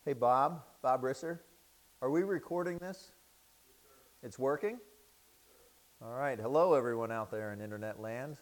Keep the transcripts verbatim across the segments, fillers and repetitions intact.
Hey, Bob, Bob Risser, are we recording this? It's working? All right. Hello, everyone out there in internet land.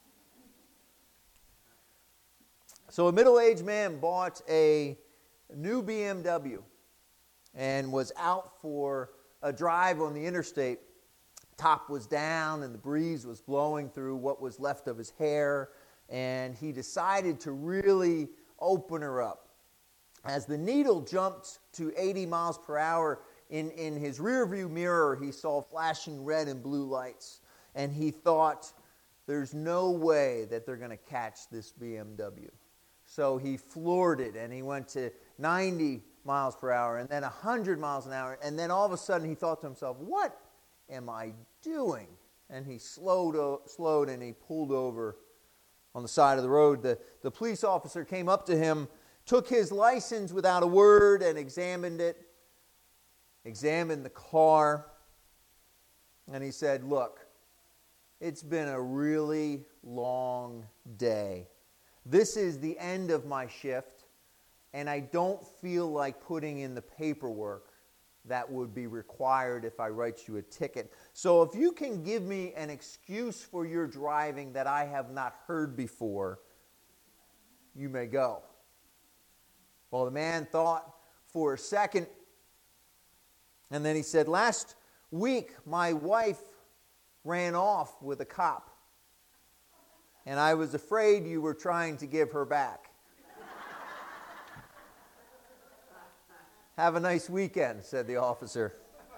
So a middle-aged man bought a new B M W and was out for a drive on the interstate. Top was down and the breeze was blowing through what was left of his hair, and he decided to really open her up. As the needle jumped to eighty miles per hour, in, in his rearview mirror, he saw flashing red and blue lights. And he thought, there's no way that they're going to catch this B M W. So he floored it, and he went to ninety miles per hour, and then one hundred miles an hour. And then all of a sudden, he thought to himself, what am I doing? And he slowed, slowed and he pulled over on the side of the road. The, the police officer came up to him, took his license without a word and examined it, examined the car, and he said, look, it's been a really long day. This is the end of my shift, and I don't feel like putting in the paperwork that would be required if I write you a ticket. So if you can give me an excuse for your driving that I have not heard before, you may go. Well, the man thought for a second, and then he said, last week my wife ran off with a cop, and I was afraid you were trying to give her back. Have a nice weekend, said the officer.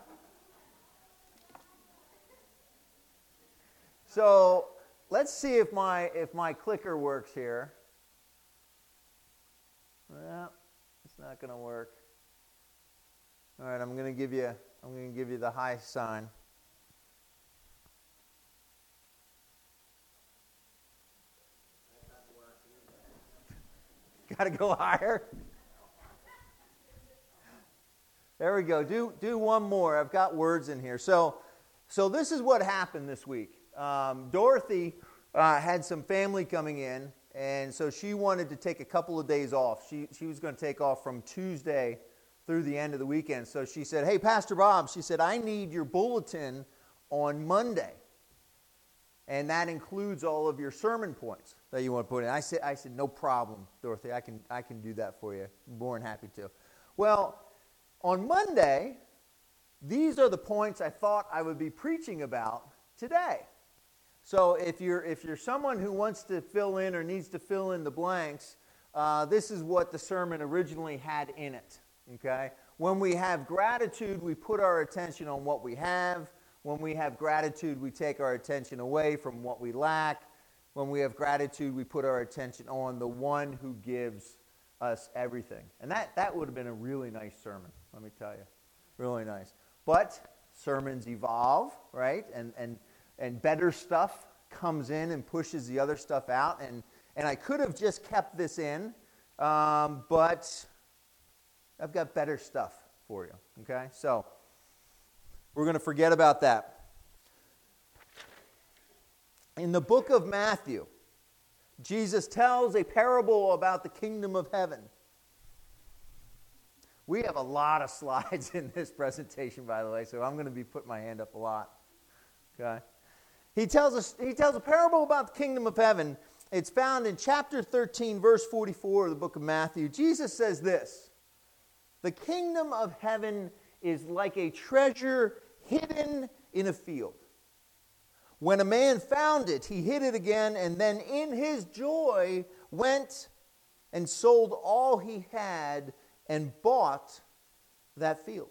So let's see if my if my clicker works here. Well, it's not going to work. All right, I'm going to give you I'm going to give you the high sign. Got to go higher. There we go. Do do one more. I've got words in here. So, so this is what happened this week. Um, Dorothy uh, had some family coming in, and so she wanted to take a couple of days off. She she was going to take off from Tuesday through the end of the weekend. So she said, "Hey, Pastor Bob," she said, "I need your bulletin on Monday, and that includes all of your sermon points that you want to put in." I said, "I said no problem, Dorothy. I can I can do that for you. More than happy to." Well, on Monday, these are the points I thought I would be preaching about today. So if you're if you're someone who wants to fill in or needs to fill in the blanks, uh, this is what the sermon originally had in it. Okay? When we have gratitude, we put our attention on what we have. When we have gratitude, we take our attention away from what we lack. When we have gratitude, we put our attention on the one who gives us everything. And that, that would have been a really nice sermon, let me tell you. Really nice. But sermons evolve, right? And and and better stuff comes in and pushes the other stuff out. And, and I could have just kept this in, um, but I've got better stuff for you, okay? So we're going to forget about that. In the book of Matthew, Jesus tells a parable about the kingdom of heaven. We have a lot of slides in this presentation, by the way, so I'm going to be putting my hand up a lot. Okay? He tells us he tells a parable about the kingdom of heaven. It's found in chapter thirteen, verse forty-four of the book of Matthew. Jesus says this: "The kingdom of heaven is like a treasure hidden in a field. When a man found it, he hid it again, and then in his joy went and sold all he had and bought that field."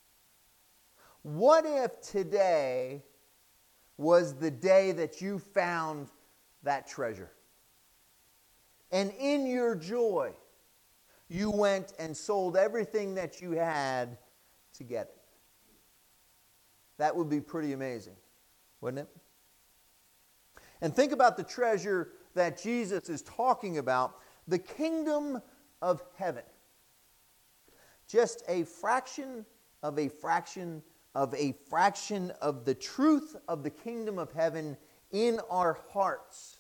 What if today was the day that you found that treasure? And in your joy, you went and sold everything that you had to get it. That would be pretty amazing, wouldn't it? And think about the treasure that Jesus is talking about, the kingdom of heaven. Just a fraction of a fraction of a fraction of the truth of the kingdom of heaven in our hearts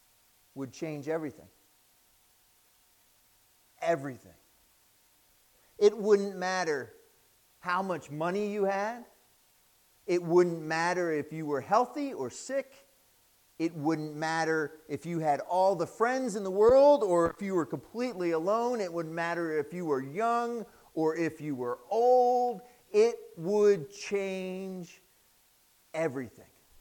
would change everything. Everything. It wouldn't matter how much money you had. It wouldn't matter if you were healthy or sick. It wouldn't matter if you had all the friends in the world or if you were completely alone. It wouldn't matter if you were young or if you were old. It would change everything.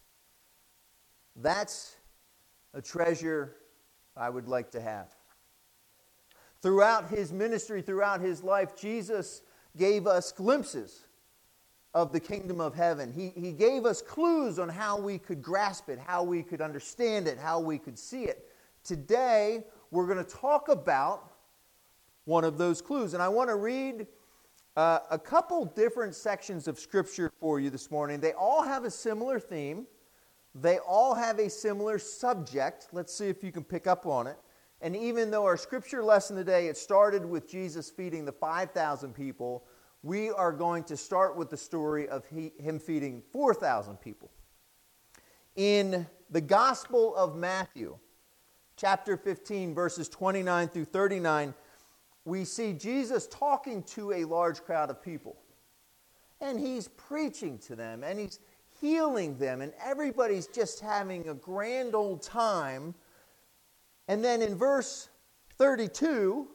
That's a treasure I would like to have. Throughout his ministry, throughout his life, Jesus gave us glimpses of the kingdom of heaven. He, he gave us clues on how we could grasp it, how we could understand it, how we could see it. Today, we're going to talk about one of those clues. And I want to read uh, a couple different sections of Scripture for you this morning. They all have a similar theme. They all have a similar subject. Let's see if you can pick up on it. And even though our Scripture lesson today, it started with Jesus feeding the five thousand people, we are going to start with the story of he, him feeding four thousand people. In the Gospel of Matthew, chapter fifteen, verses twenty-nine through thirty-nine, we see Jesus talking to a large crowd of people. And he's preaching to them, and he's healing them, and everybody's just having a grand old time. And then in verse thirty-two,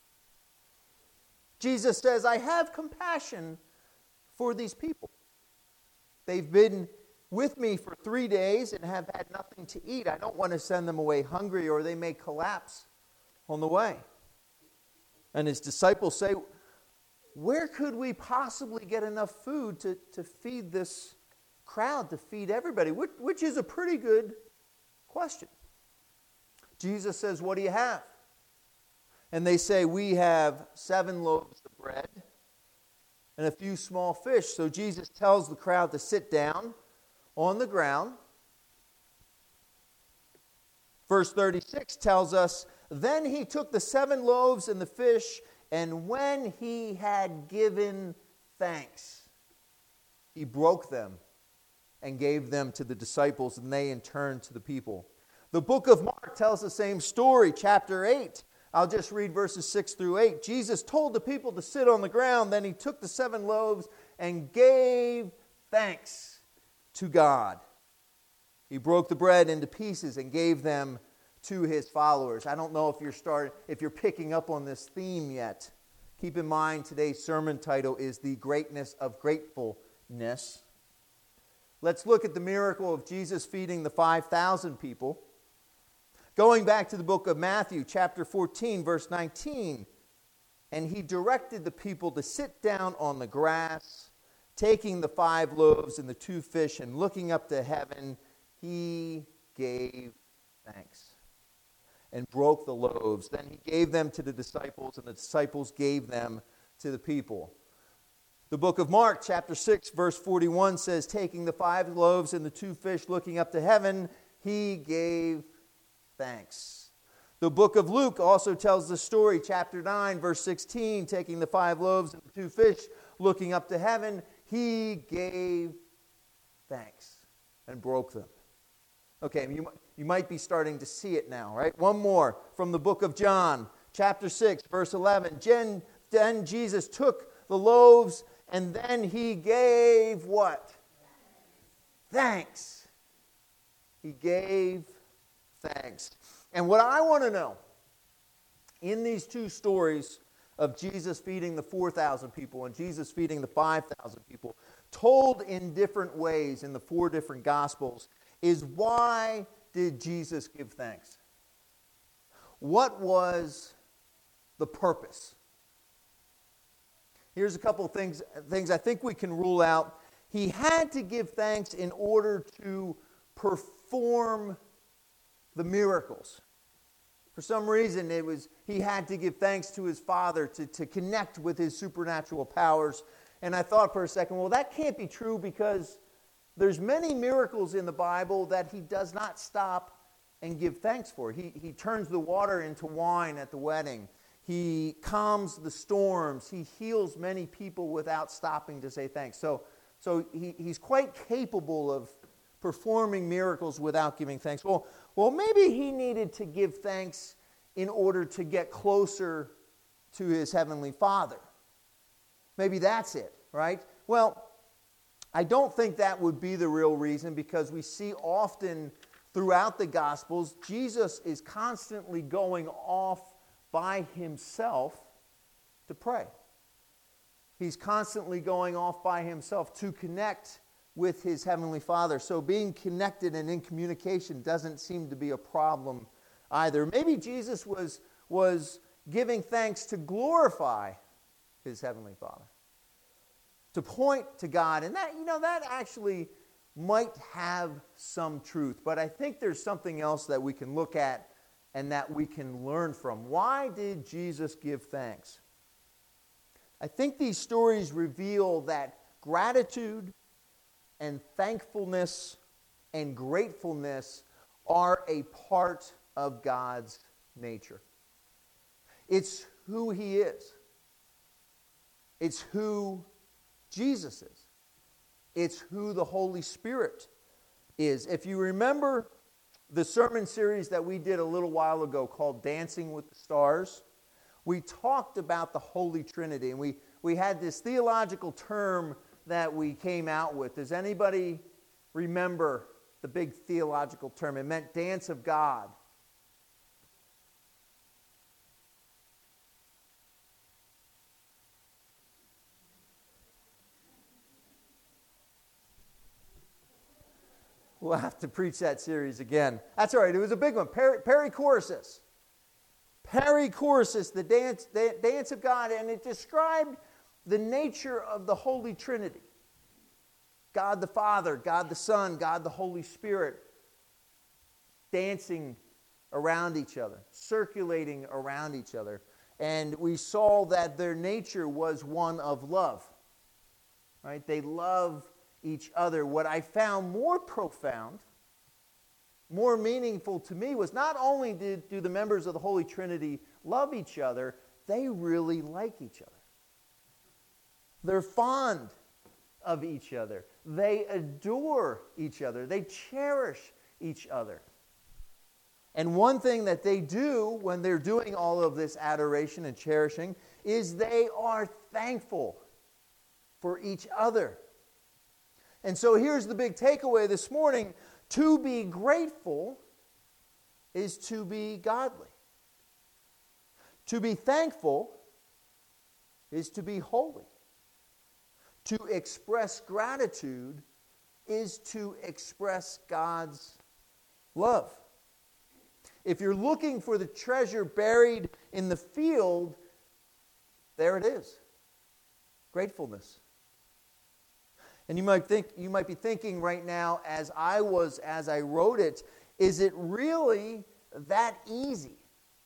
Jesus says, I have compassion for these people. They've been with me for three days and have had nothing to eat. I don't want to send them away hungry or they may collapse on the way. And his disciples say, where could we possibly get enough food to, to feed this crowd, to feed everybody? Which, which is a pretty good question. Jesus says, what do you have? And they say, we have seven loaves of bread and a few small fish. So Jesus tells the crowd to sit down on the ground. Verse thirty-six tells us, then he took the seven loaves and the fish, and when he had given thanks, he broke them and gave them to the disciples, and they in turn to the people. The book of Mark tells the same story, chapter eight. I'll just read verses six through eight. Jesus told the people to sit on the ground. Then he took the seven loaves and gave thanks to God. He broke the bread into pieces and gave them to his followers. I don't know if you're start, if you're picking up on this theme yet. Keep in mind today's sermon title is The Greatness of Gratefulness. Let's look at the miracle of Jesus feeding the five thousand people. Going back to the book of Matthew, chapter fourteen, verse nineteen, and he directed the people to sit down on the grass, taking the five loaves and the two fish, and looking up to heaven, he gave thanks and broke the loaves. Then he gave them to the disciples, and the disciples gave them to the people. The book of Mark, chapter six, verse forty-one says, taking the five loaves and the two fish, looking up to heaven, he gave thanks. The book of Luke also tells the story, chapter nine, verse sixteen, taking the five loaves and the two fish, looking up to heaven, he gave thanks and broke them. Okay, you, you might be starting to see it now, right? One more from the book of John, chapter six, verse eleven. Then Jesus took the loaves and then he gave what? Thanks. He gave thanks. And what I want to know in these two stories of Jesus feeding the four thousand people and Jesus feeding the five thousand people, told in different ways in the four different Gospels, is why did Jesus give thanks? What was the purpose? Here's a couple of things, things I think we can rule out. He had to give thanks in order to perform the miracles. For some reason, it was he had to give thanks to his Father to, to connect with his supernatural powers. And I thought for a second, well, that can't be true because there's many miracles in the Bible that he does not stop and give thanks for. He, he turns the water into wine at the wedding. He calms the storms. He heals many people without stopping to say thanks. So, so he, he's quite capable of performing miracles without giving thanks. Well, well, maybe he needed to give thanks in order to get closer to his heavenly Father. Maybe that's it, right? Well, I don't think that would be the real reason, because we see often throughout the Gospels, Jesus is constantly going off by himself to pray. He's constantly going off by himself to connect with his Heavenly Father. So being connected and in communication doesn't seem to be a problem either. Maybe Jesus was, was giving thanks to glorify his Heavenly Father, to point to God. And that, you know, that actually might have some truth. But I think there's something else that we can look at and that we can learn from. Why did Jesus give thanks? I think these stories reveal that gratitude and thankfulness and gratefulness are a part of God's nature. It's who he is. It's who Jesus is. It's who the Holy Spirit is. If you remember the sermon series that we did a little while ago called Dancing with the Stars, we talked about the Holy Trinity, and we, we had this theological term that we came out with. Does anybody remember the big theological term? It meant dance of God. We'll have to preach that series again. That's all right. It was a big one. Peri- perichoresis. Perichoresis, the dance, the dance of God, and it described the nature of the Holy Trinity. God the Father, God the Son, God the Holy Spirit, dancing around each other, circulating around each other. And we saw that their nature was one of love. Right? They love each other. What I found more profound, more meaningful to me, was not only did do the members of the Holy Trinity love each other, they really like each other. They're fond of each other. They adore each other. They cherish each other. And one thing that they do when they're doing all of this adoration and cherishing is they are thankful for each other. And so here's the big takeaway this morning. To be grateful is to be godly. To be thankful is to be holy. To express gratitude is to express God's love. If you're looking for the treasure buried in the field, there it is. Gratefulness. And you might think you might be thinking right now, as I was as I wrote it, is it really that easy?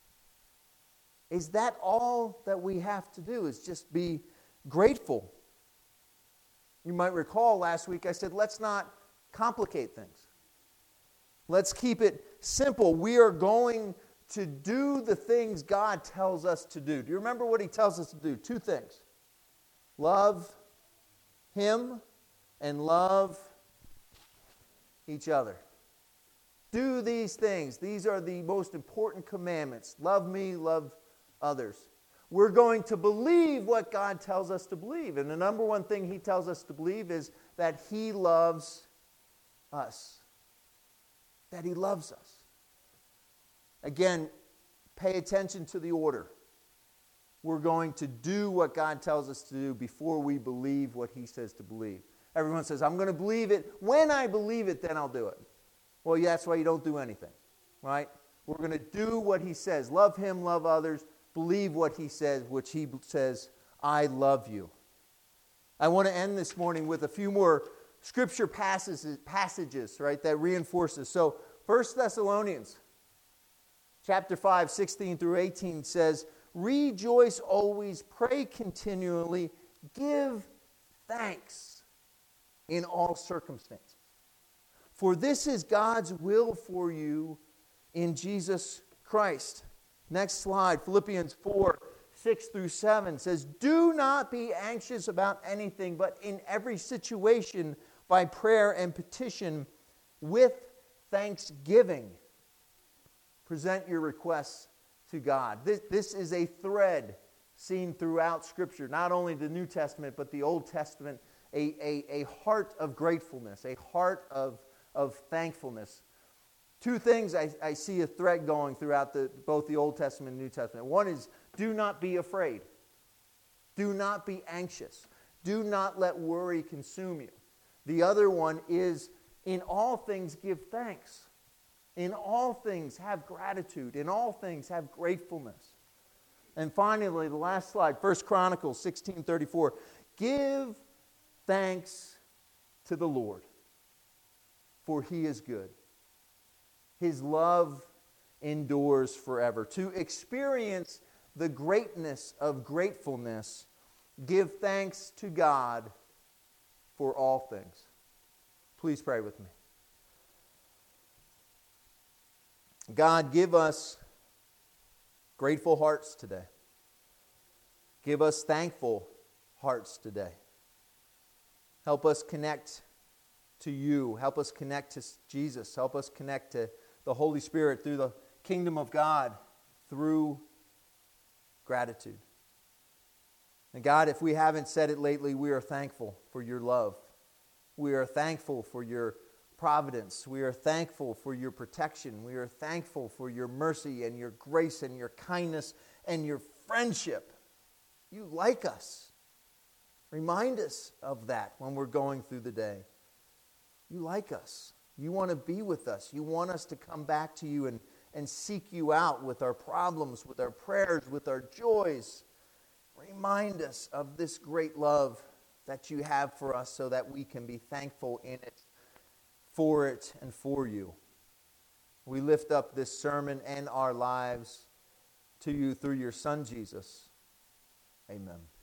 Is that all that we have to do, is just be grateful? You might recall last week I said, let's not complicate things. Let's keep it simple. We are going to do the things God tells us to do. Do you remember what he tells us to do? Two things. Love him and love each other. Do these things. These are the most important commandments. Love me, love others. We're going to believe what God tells us to believe. And the number one thing he tells us to believe is that he loves us. That he loves us. Again, pay attention to the order. We're going to do what God tells us to do before we believe what he says to believe. Everyone says, I'm going to believe it. When I believe it, then I'll do it. Well, yeah, that's why you don't do anything, right? We're going to do what he says. Love him, love others. Believe what he says, which he says, I love you. I want to end this morning with a few more scripture passages, passages, right, that reinforces. So, First Thessalonians chapter five, sixteen through eighteen says, rejoice always, pray continually, give thanks in all circumstances. For this is God's will for you in Jesus Christ. Next slide, Philippians four, six through seven says, do not be anxious about anything, but in every situation, by prayer and petition, with thanksgiving, present your requests to God. This, this is a thread seen throughout Scripture, not only the New Testament, but the Old Testament, a, a, a heart of gratefulness, a heart of, of thankfulness. Two things I, I see a thread going throughout the, both the Old Testament and New Testament. One is, do not be afraid. Do not be anxious. Do not let worry consume you. The other one is, in all things give thanks. In all things have gratitude. In all things have gratefulness. And finally, the last slide, First Chronicles sixteen thirty-four. Give thanks to the Lord, for He is good. His love endures forever. To experience the greatness of gratefulness, give thanks to God for all things. Please pray with me. God, give us grateful hearts today. Give us thankful hearts today. Help us connect to you. Help us connect to Jesus. Help us connect to the Holy Spirit through the kingdom of God, through gratitude. And God, if we haven't said it lately, we are thankful for your love. We are thankful for your providence. We are thankful for your protection. We are thankful for your mercy and your grace and your kindness and your friendship. You like us. Remind us of that when we're going through the day. You like us. You want to be with us. You want us to come back to you and, and seek you out with our problems, with our prayers, with our joys. Remind us of this great love that you have for us so that we can be thankful in it, for it, and for you. We lift up this sermon and our lives to you through your Son, Jesus. Amen.